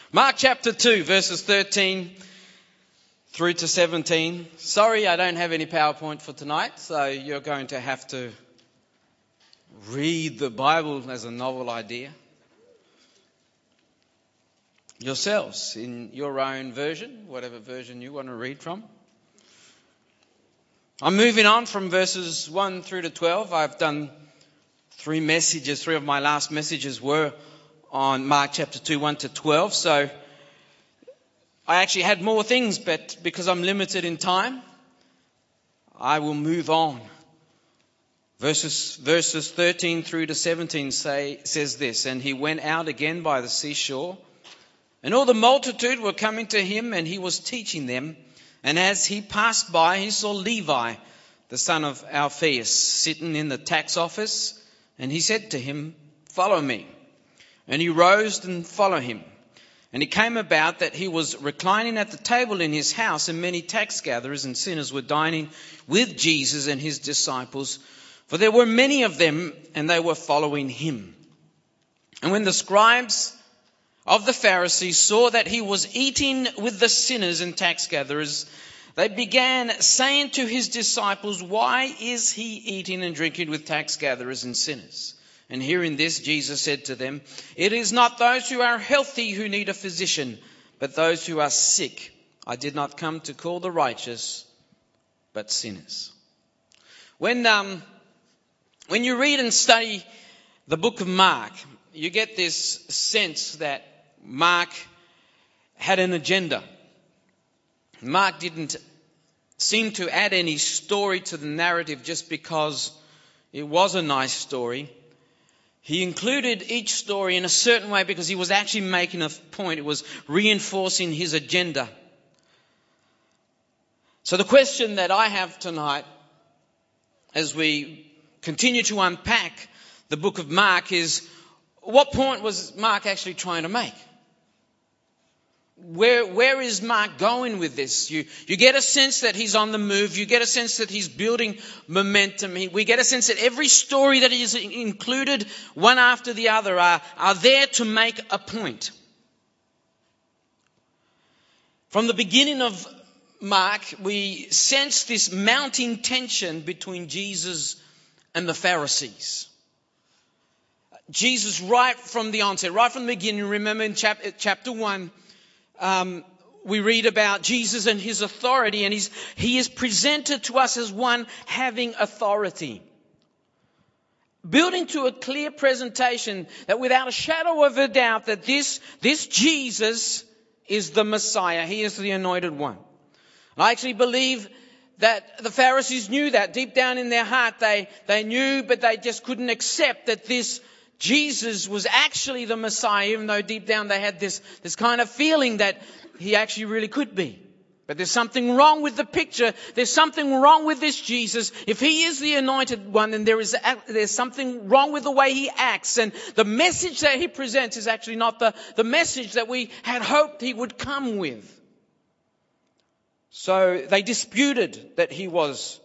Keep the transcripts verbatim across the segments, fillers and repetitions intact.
Mark chapter two, verses thirteen through to seventeen. Sorry, I don't have any PowerPoint for tonight, so you're going to have to read the Bible as a novel idea yourselves in your own version, whatever version you want to read from. I'm moving on from verses one through to twelve. I've done three messages. Three of my last messages were on Mark chapter two, one to twelve. So I actually had more things, but because I'm limited in time, I will move on. Verses, verses thirteen through to seventeen say, says this, "And he went out again by the seashore, and all the multitude were coming to him, and he was teaching them. And as he passed by, he saw Levi, the son of Alphaeus, sitting in the tax office, and he said to him, 'Follow me.' And he rose and followed him. And it came about that he was reclining at the table in his house, and many tax gatherers and sinners were dining with Jesus and his disciples, for there were many of them, and they were following him. And when the scribes of the Pharisees saw that he was eating with the sinners and tax gatherers, they began saying to his disciples, 'Why is he eating and drinking with tax gatherers and sinners?' And hearing this, Jesus said to them, 'It is not those who are healthy who need a physician, but those who are sick. I did not come to call the righteous, but sinners.'" When um, when you read and study the book of Mark, you get this sense that Mark had an agenda. Mark didn't seem to add any story to the narrative just because it was a nice story. He included each story in a certain way because he was actually making a point. It was reinforcing his agenda. So the question that I have tonight, as we continue to unpack the book of Mark, is what point was Mark actually trying to make? Where, where is Mark going with this? You, you get a sense that he's on the move. You get a sense that he's building momentum. He, we get a sense that every story that is included, one after the other, are, are there to make a point. From the beginning of Mark, we sense this mounting tension between Jesus and the Pharisees. Jesus, right from the onset, right from the beginning, remember in chapter, chapter one, Um, we read about Jesus and his authority, and he's, he is presented to us as one having authority. Building to a clear presentation that without a shadow of a doubt that this, this Jesus is the Messiah. He is the anointed one. And I actually believe that the Pharisees knew that deep down in their heart. They, they knew, but they just couldn't accept that this Jesus was actually the Messiah, even though deep down they had this, this kind of feeling that he actually really could be. But there's something wrong with the picture. There's something wrong with this Jesus. If he is the anointed one, then there is there's something wrong with the way he acts. And the message that he presents is actually not the, the message that we had hoped he would come with. So they disputed that he was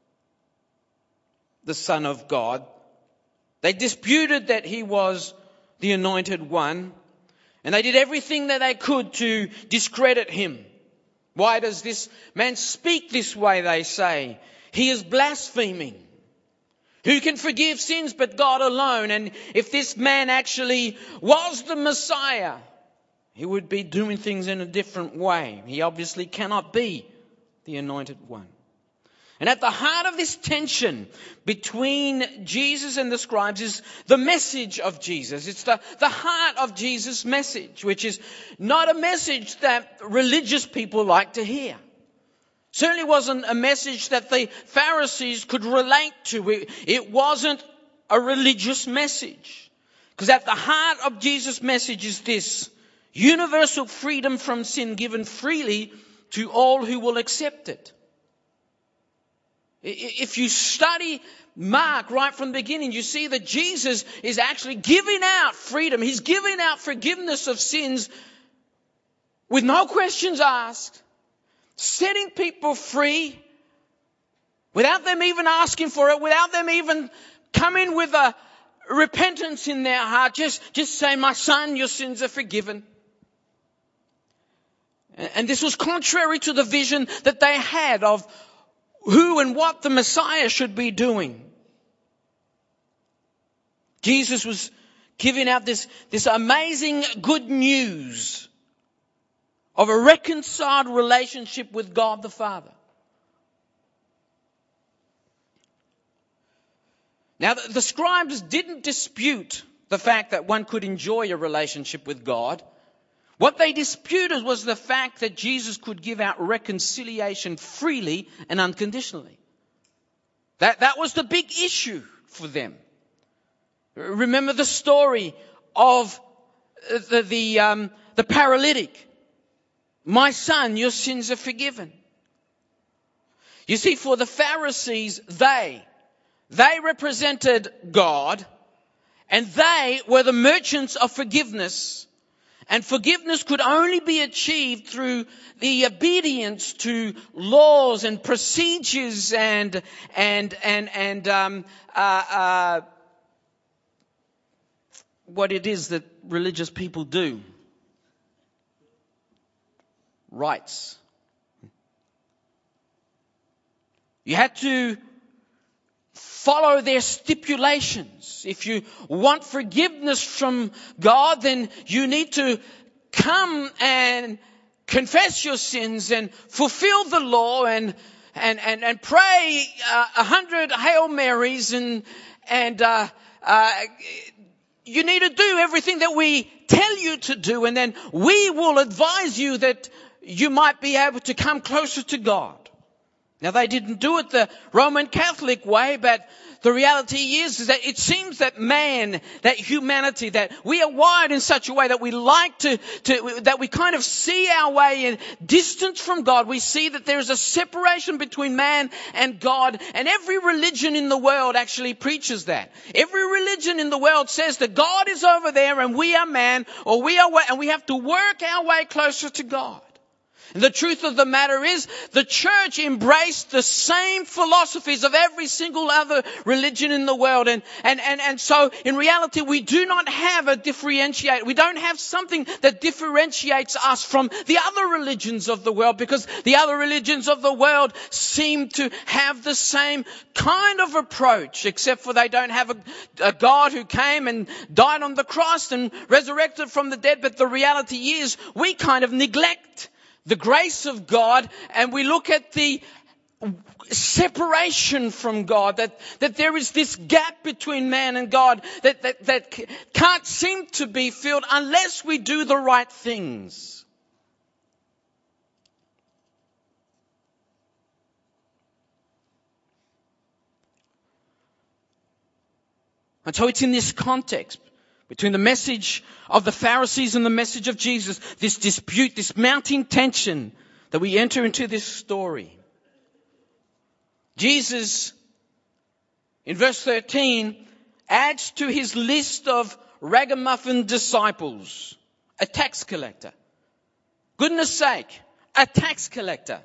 the Son of God. They disputed that he was the anointed one, and they did everything that they could to discredit him. Why does this man speak this way, they say? He is blaspheming. Who can forgive sins but God alone? And if this man actually was the Messiah, he would be doing things in a different way. He obviously cannot be the anointed one. And at the heart of this tension between Jesus and the scribes is the message of Jesus. It's the, the heart of Jesus' message, which is not a message that religious people like to hear. Certainly wasn't a message that the Pharisees could relate to. It, it wasn't a religious message. Because at the heart of Jesus' message is this: universal freedom from sin given freely to all who will accept it. If you study Mark right from the beginning, you see that Jesus is actually giving out freedom. He's giving out forgiveness of sins with no questions asked, setting people free without them even asking for it, without them even coming with a repentance in their heart. Just, just say, "My son, your sins are forgiven." And this was contrary to the vision that they had of who and what the Messiah should be doing. Jesus was giving out this, this amazing good news of a reconciled relationship with God the Father. Now, the, the scribes didn't dispute the fact that one could enjoy a relationship with God. What they disputed was the fact that Jesus could give out reconciliation freely and unconditionally. That, that was the big issue for them. Remember the story of the, the, um, the paralytic. My son, your sins are forgiven. You see, for the Pharisees, they, they represented God, and they were the merchants of forgiveness. And forgiveness could only be achieved through the obedience to laws and procedures and and and and um, uh, uh, what it is that religious people do. Rights. You had to follow their stipulations. If you want forgiveness from God, then you need to come and confess your sins and fulfill the law and and and, and pray uh, a hundred Hail Marys and and uh, uh, you need to do everything that we tell you to do, and then we will advise you that you might be able to come closer to God. Now, they didn't do it the Roman Catholic way, but the reality is, is that it seems that man, that humanity, that we are wired in such a way that we like to, to, that we kind of see our way in distance from God. We see that there is a separation between man and God, and every religion in the world actually preaches that. Every religion in the world says that God is over there and we are man, or we are, and we have to work our way closer to God. The truth of the matter is, the church embraced the same philosophies of every single other religion in the world. And, and, and, and so, in reality, we do not have a differentiate. We don't have something that differentiates us from the other religions of the world, because the other religions of the world seem to have the same kind of approach, except for they don't have a, a God who came and died on the cross and resurrected from the dead. But the reality is, we kind of neglect the grace of God, and we look at the separation from God, that, that there is this gap between man and God that, that, that can't seem to be filled unless we do the right things. And so it's in this context, between the message of the Pharisees and the message of Jesus, this dispute, this mounting tension, that we enter into this story. Jesus, in verse thirteen, adds to his list of ragamuffin disciples a tax collector. Goodness sake, a tax collector.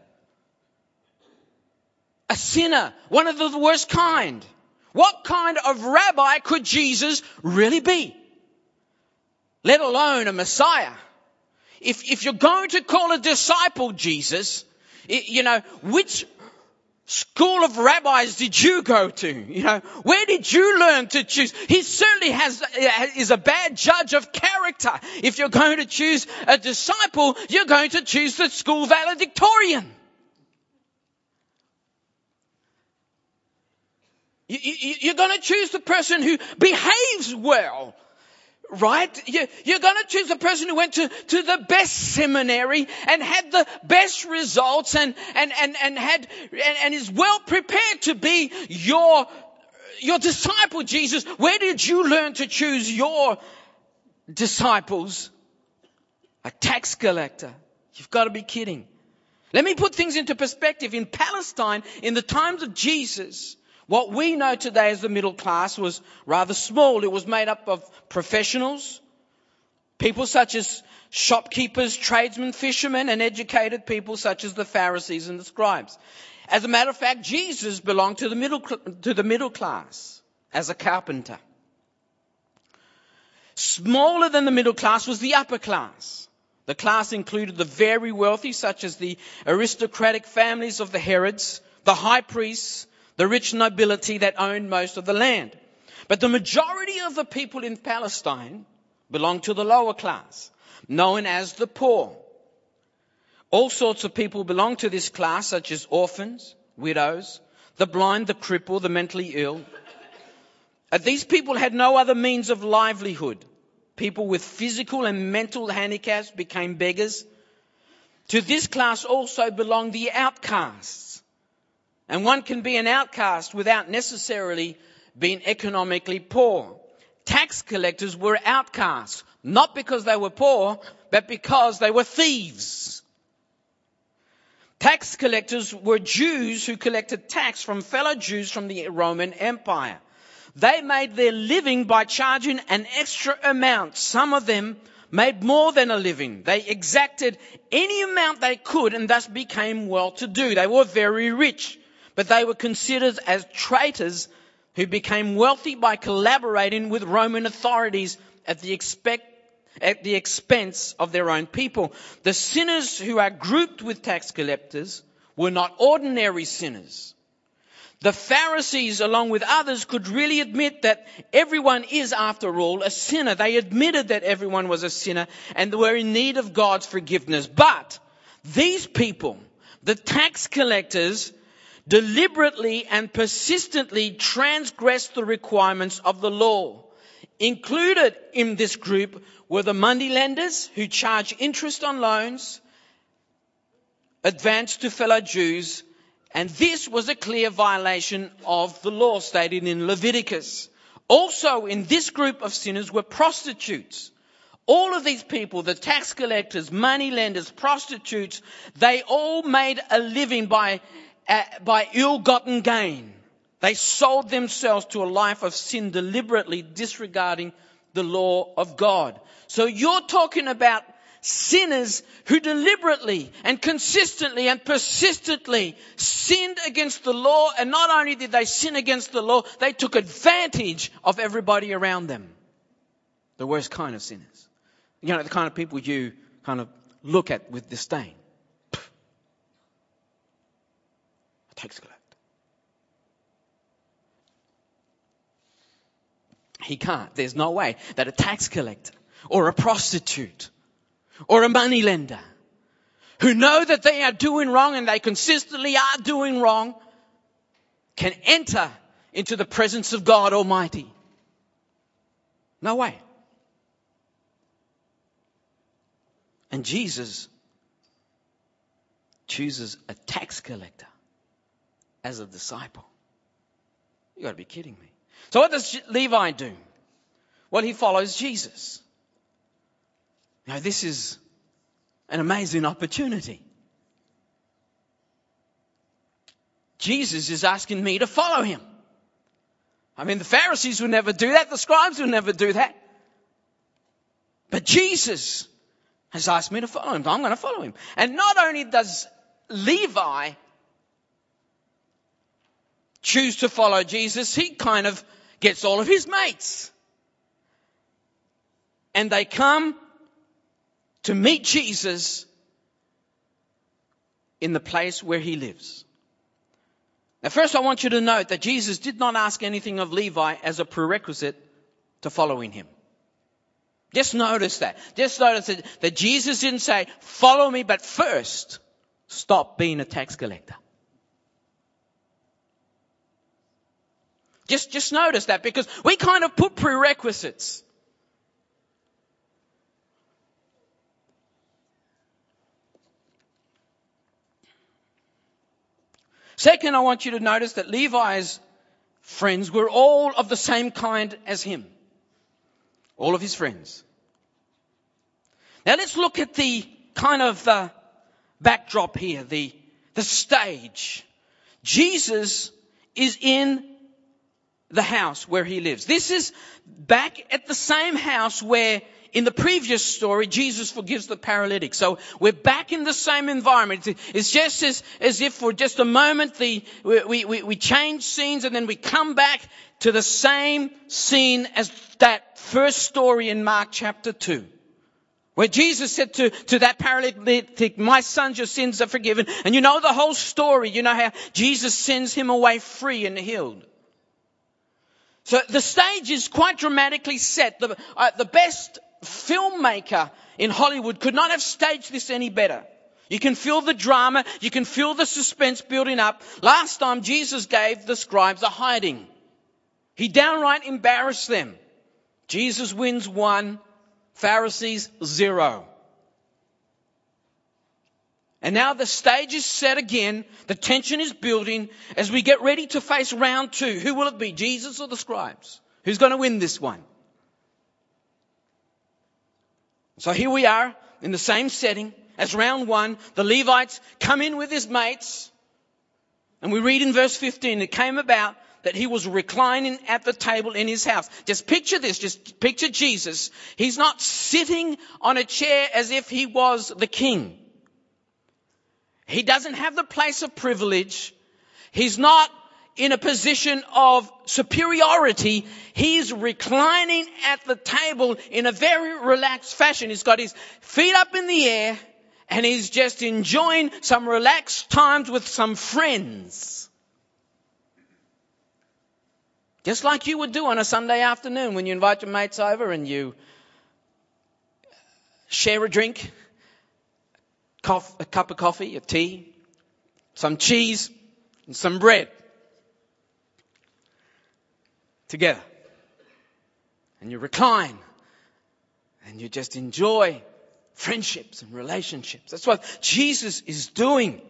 A sinner, one of the worst kind. What kind of rabbi could Jesus really be? Let alone a Messiah. If, if you're going to call a disciple Jesus, you know, which school of rabbis did you go to? You know, where did you learn to choose? He certainly has, is a bad judge of character. If you're going to choose a disciple, you're going to choose the school valedictorian. You, you, you're going to choose the person who behaves well. Right? You're going to choose the person who went to, to the best seminary and had the best results and, and, and, and had, and, and is well prepared to be your, your disciple, Jesus. Where did you learn to choose your disciples? A tax collector. You've got to be kidding. Let me put things into perspective. In Palestine, in the times of Jesus, what we know today as the middle class was rather small. It was made up of professionals, people such as shopkeepers, tradesmen, fishermen, and educated people such as the Pharisees and the scribes. As a matter of fact, Jesus belonged to the middle, to the middle class as a carpenter. Smaller than the middle class was the upper class. The class included the very wealthy, such as the aristocratic families of the Herods, the high priests, the rich nobility that owned most of the land. But the majority of the people in Palestine belonged to the lower class, known as the poor. All sorts of people belonged to this class, such as orphans, widows, the blind, the crippled, the mentally ill. Uh, These people had no other means of livelihood. People with physical and mental handicaps became beggars. To this class also belong the outcasts. And one can be an outcast without necessarily being economically poor. Tax collectors were outcasts, not because they were poor, but because they were thieves. Tax collectors were Jews who collected tax from fellow Jews from the Roman Empire. They made their living by charging an extra amount. Some of them made more than a living. They exacted any amount they could and thus became well-to-do. They were very rich, but they were considered as traitors who became wealthy by collaborating with Roman authorities at the expect, at the expense of their own people. The sinners who are grouped with tax collectors were not ordinary sinners. The Pharisees, along with others, could really admit that everyone is, after all, a sinner. They admitted that everyone was a sinner and were in need of God's forgiveness. But these people, the tax collectors, deliberately and persistently transgressed the requirements of the law. Included in this group were the moneylenders who charge interest on loans, advanced to fellow Jews, and this was a clear violation of the law stated in Leviticus. Also in this group of sinners were prostitutes. All of these people, the tax collectors, moneylenders, prostitutes, they all made a living by, uh, by ill-gotten gain. They sold themselves to a life of sin, deliberately disregarding the law of God. So you're talking about sinners who deliberately and consistently and persistently sinned against the law. And not only did they sin against the law, they took advantage of everybody around them. The worst kind of sinners. You know, the kind of people you kind of look at with disdain. A tax collector. He can't. There's no way that a tax collector or a prostitute or a moneylender who know that they are doing wrong and they consistently are doing wrong can enter into the presence of God Almighty. No way. And Jesus chooses a tax collector as a disciple. You got to be kidding me. So what does Levi do? Well, he follows Jesus. Now, this is an amazing opportunity. Jesus is asking me to follow him. I mean, the Pharisees would never do that. The scribes would never do that. But Jesus has asked me to follow him. I'm going to follow him. And not only does Levi choose to follow Jesus, he kind of gets all of his mates. And they come to meet Jesus in the place where he lives. Now, first I want you to note that Jesus did not ask anything of Levi as a prerequisite to following him. Just notice that. Just notice that, that Jesus didn't say, follow me, but first stop being a tax collector. Just, just notice that, because we kind of put prerequisites. Second, I want you to notice that Levi's friends were all of the same kind as him. All of his friends. Now let's look at the kind of uh, backdrop here, the, the stage. Jesus is in the house where he lives. This is back at the same house where in the previous story, Jesus forgives the paralytic. So we're back in the same environment. It's just as, as if for just a moment the, we, we, we change scenes and then we come back to the same scene as that first story in Mark chapter two. Where Jesus said to, to that paralytic, my son, your sins are forgiven. And you know the whole story. You know how Jesus sends him away free and healed. So the stage is quite dramatically set. The, uh, the best filmmaker in Hollywood could not have staged this any better. You can feel the drama. You can feel the suspense building up. Last time Jesus gave the scribes a hiding. He downright embarrassed them. Jesus wins one, Pharisees zero. And now the stage is set again. The tension is building as we get ready to face round two. Who will it be, Jesus or the scribes? Who's going to win this one? So here we are in the same setting as round one. The Levites come in with his mates. And we read in verse fifteen, it came about that he was reclining at the table in his house. Just picture this. Just picture Jesus. He's not sitting on a chair as if he was the king. He doesn't have the place of privilege. He's not in a position of superiority. He's reclining at the table in a very relaxed fashion. He's got his feet up in the air and he's just enjoying some relaxed times with some friends. Just like you would do on a Sunday afternoon when you invite your mates over and you share a drink, a cup of coffee, a tea, some cheese and some bread together. And you recline and you just enjoy friendships and relationships. That's what Jesus is doing.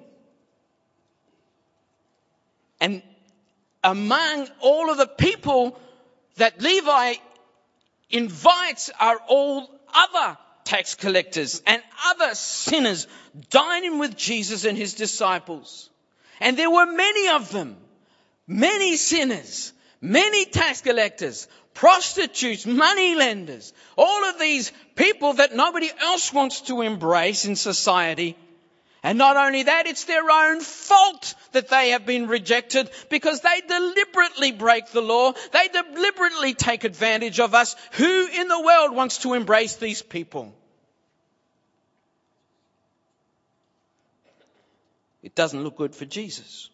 And among all of the people that Levi invites are all other tax collectors and other sinners dining with Jesus and his disciples. And there were many of them, many sinners, many tax collectors, prostitutes, money lenders, all of these people that nobody else wants to embrace in society. And not only that, it's their own fault that they have been rejected because they deliberately break the law. They deliberately take advantage of us. Who in the world wants to embrace these people? It doesn't look good for Jesus.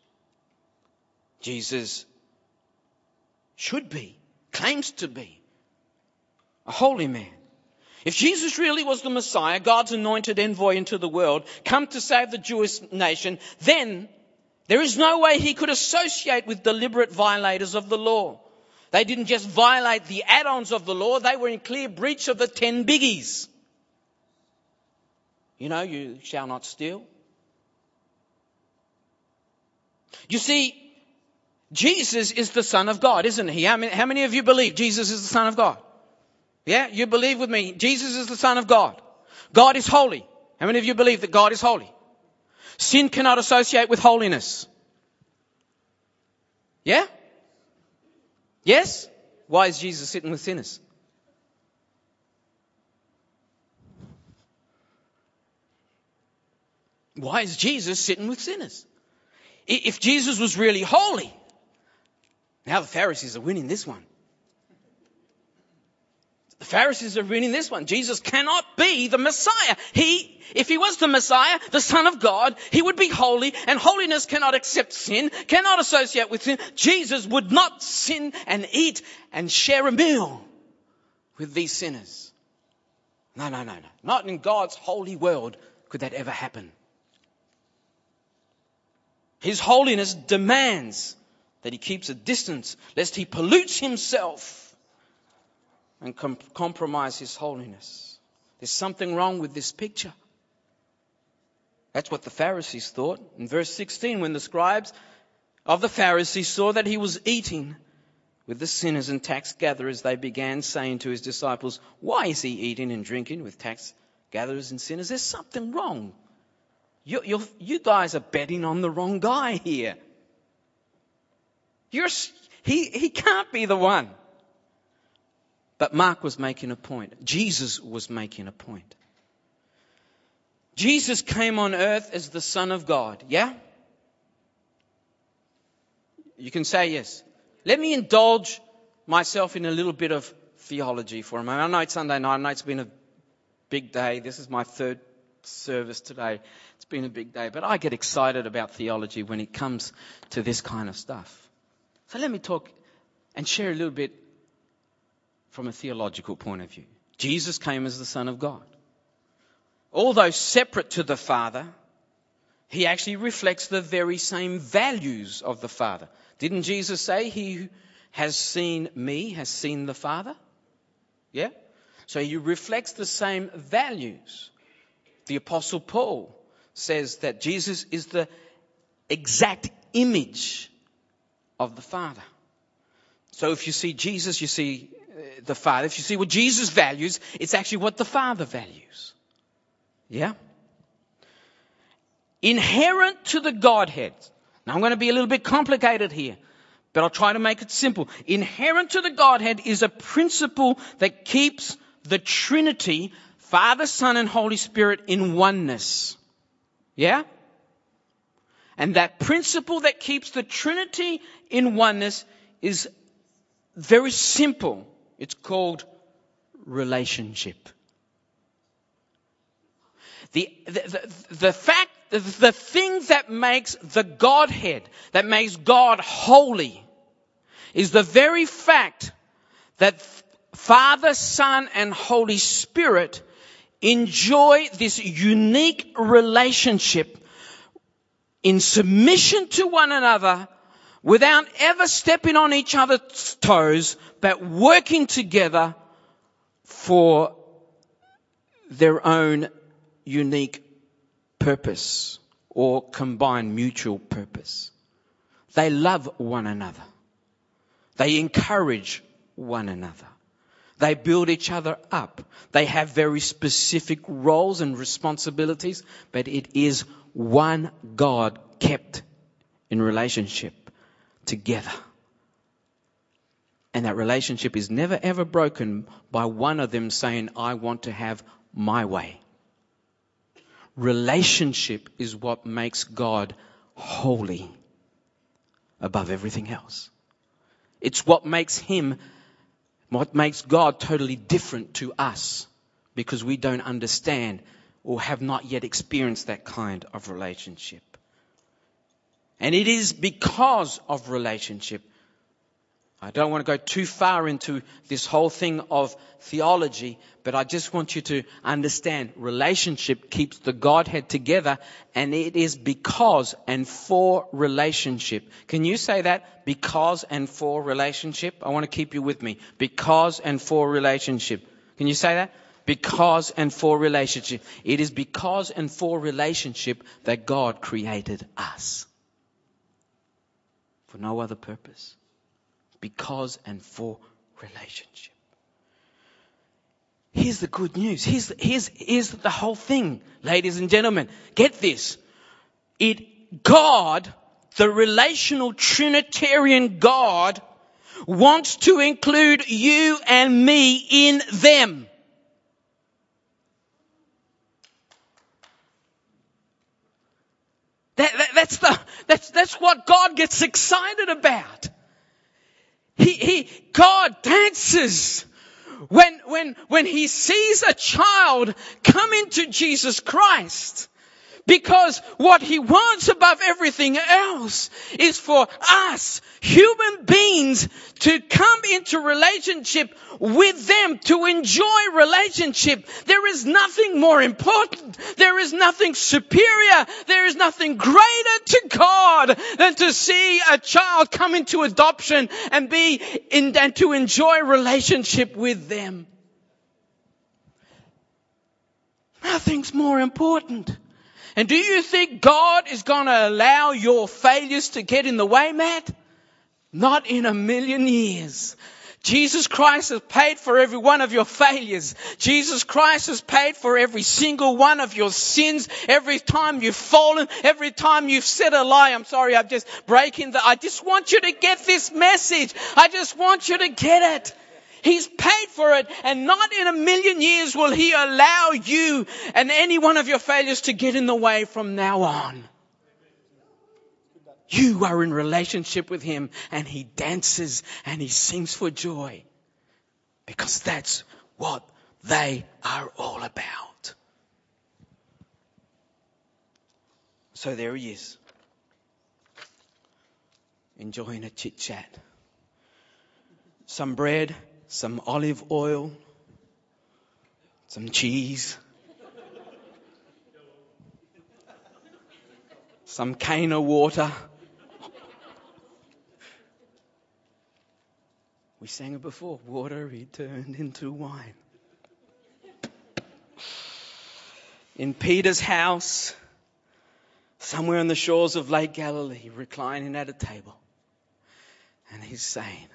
Jesus should be, claims to be, a holy man. If Jesus really was the Messiah, God's anointed envoy into the world, come to save the Jewish nation, then there is no way he could associate with deliberate violators of the law. They didn't just violate the add-ons of the law, they were in clear breach of the ten biggies. You know, you shall not steal. You see, Jesus is the Son of God, isn't he? How many, how many of you believe Jesus is the Son of God? Yeah, you believe with me. Jesus is the Son of God. God is holy. How many of you believe that God is holy? Sin cannot associate with holiness. Yeah? Yes? Why is Jesus sitting with sinners? Why is Jesus sitting with sinners? If Jesus was really holy, now the Pharisees are winning this one. The Pharisees are winning this one. Jesus cannot be the Messiah. He, if he was the Messiah, the Son of God, he would be holy, and holiness cannot accept sin, cannot associate with sin. Jesus would not sin and eat and share a meal with these sinners. No, no, no, no. Not in God's holy world could that ever happen. His holiness demands that he keeps a distance, lest he pollutes himself and com- compromise his holiness. There's something wrong with this picture. That's what the Pharisees thought. In verse sixteen, when the scribes of the Pharisees saw that he was eating with the sinners and tax gatherers, they began saying to his disciples, why is he eating and drinking with tax gatherers and sinners? There's something wrong. You, you're, you guys are betting on the wrong guy here. You're, he, he can't be the one. But Mark was making a point. Jesus was making a point. Jesus came on earth as the Son of God. Yeah? You can say yes. Let me indulge myself in a little bit of theology for a moment. I know it's Sunday night. I know it's been a big day. This is my third service today. It's been a big day, but I get excited about theology when it comes to this kind of stuff. So let me talk and share a little bit from a theological point of view. Jesus came as the Son of God. Although separate to the Father, he actually reflects the very same values of the Father. Didn't Jesus say, he who has seen me has seen the Father? Yeah? So he reflects the same values. The Apostle Paul says that Jesus is the exact image of the Father. So if you see Jesus, you see the Father. If you see what Jesus values, it's actually what the Father values. Yeah? Inherent to the Godhead. Now I'm going to be a little bit complicated here, but I'll try to make it simple. Inherent to the Godhead is a principle that keeps the Trinity, Father, Son, and Holy Spirit in oneness. Yeah? And that principle that keeps the Trinity in oneness is very simple. It's called relationship. The, the, the, the fact, the, the thing that makes the Godhead, that makes God holy, is the very fact that Father, Son, and Holy Spirit enjoy this unique relationship in submission to one another without ever stepping on each other's toes, but working together for their own unique purpose or combined mutual purpose. They love one another. They encourage one another. They build each other up. They have very specific roles and responsibilities, but it is one God kept in relationship together. And that relationship is never ever broken by one of them saying, I want to have my way. Relationship is what makes God holy above everything else. It's what makes him, what makes God totally different to us, because we don't understand or have not yet experienced that kind of relationship. And it is because of relationship. I don't want to go too far into this whole thing of theology, but I just want you to understand relationship keeps the Godhead together, and it is because and for relationship. Can you say that? Because and for relationship? I want to keep you with me. Because and for relationship. Can you say that? Because and for relationship. It is because and for relationship that God created us. For no other purpose. Because and for relationship. Here's the good news. Here's, here's, here's the whole thing, ladies and gentlemen. Get this. It, God, the relational Trinitarian God, wants to include you and me in them. That, that, that's the, that's, that's what God gets excited about. He, he, God dances when, when, when he sees a child come into Jesus Christ. Because what he wants above everything else is for us, human beings, to come into relationship with them, to enjoy relationship. There is nothing more important. There is nothing superior. There is nothing greater to God than to see a child come into adoption and be in, and to enjoy relationship with them. Nothing's more important. And do you think God is going to allow your failures to get in the way, Matt? Not in a million years. Jesus Christ has paid for every one of your failures. Jesus Christ has paid for every single one of your sins. Every time you've fallen, every time you've said a lie. I'm sorry, I'm just breaking the... I just want you to get this message. I just want you to get it. He's paid for it, and not in a million years will he allow you and any one of your failures to get in the way from now on. You are in relationship with him, and he dances and he sings for joy. Because that's what they are all about. So there he is, enjoying a chit chat. Some bread, some olive oil, some cheese, some cane of water. We sang it before. Water he turned into wine. In Peter's house, somewhere on the shores of Lake Galilee, reclining at a table. And he's saying,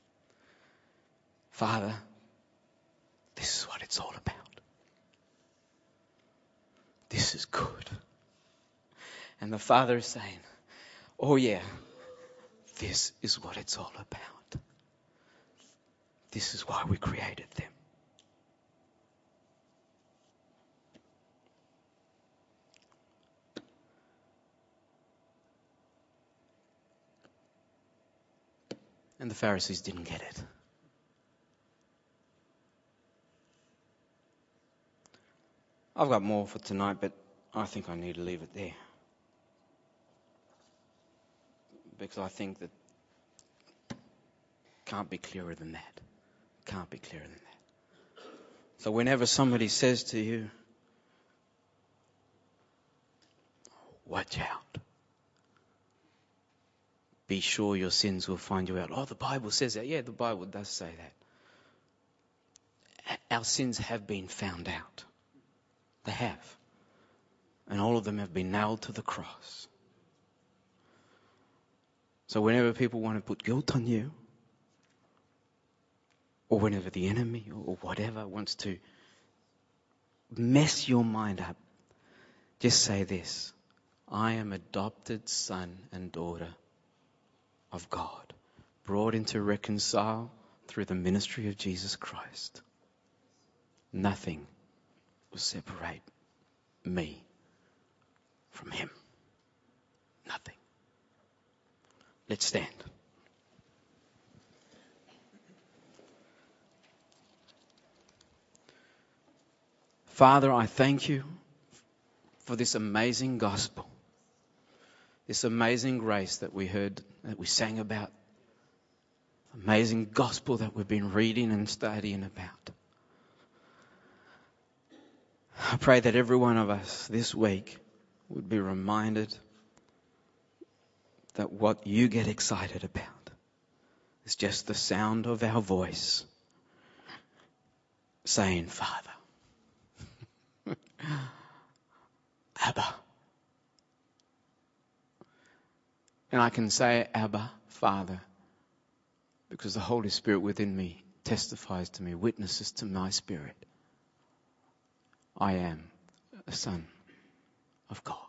Father, this is what it's all about. This is good. And the Father is saying, oh yeah, this is what it's all about. This is why we created them. And the Pharisees didn't get it. I've got more for tonight, but I think I need to leave it there. Because I think that can't be clearer than that. Can't be clearer than that. So whenever somebody says to you, watch out. Be sure your sins will find you out. Oh, the Bible says that. Yeah, the Bible does say that. Our sins have been found out. They have. And all of them have been nailed to the cross. So whenever people want to put guilt on you, or whenever the enemy or whatever wants to mess your mind up, just say this: I am adopted son and daughter of God, brought into reconcile through the ministry of Jesus Christ. Nothing will separate me from him. Nothing. Let's stand. Father, I thank you for this amazing gospel, this amazing grace that we heard, that we sang about, amazing gospel that we've been reading and studying about. I pray that every one of us this week would be reminded that what you get excited about is just the sound of our voice saying, Father. Abba. And I can say Abba, Father, because the Holy Spirit within me testifies to me, witnesses to my spirit. I am a son of God.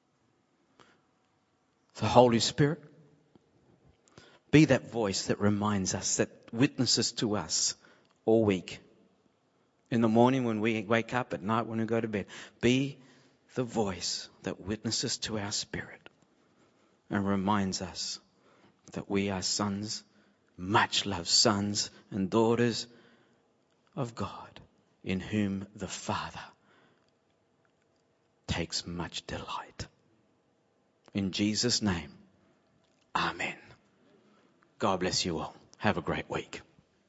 The Holy Spirit, be that voice that reminds us, that witnesses to us all week. In the morning when we wake up, at night when we go to bed. Be the voice that witnesses to our spirit and reminds us that we are sons, much loved sons and daughters of God, in whom the Father takes much delight. In Jesus' name, amen. God bless you all. Have a great week.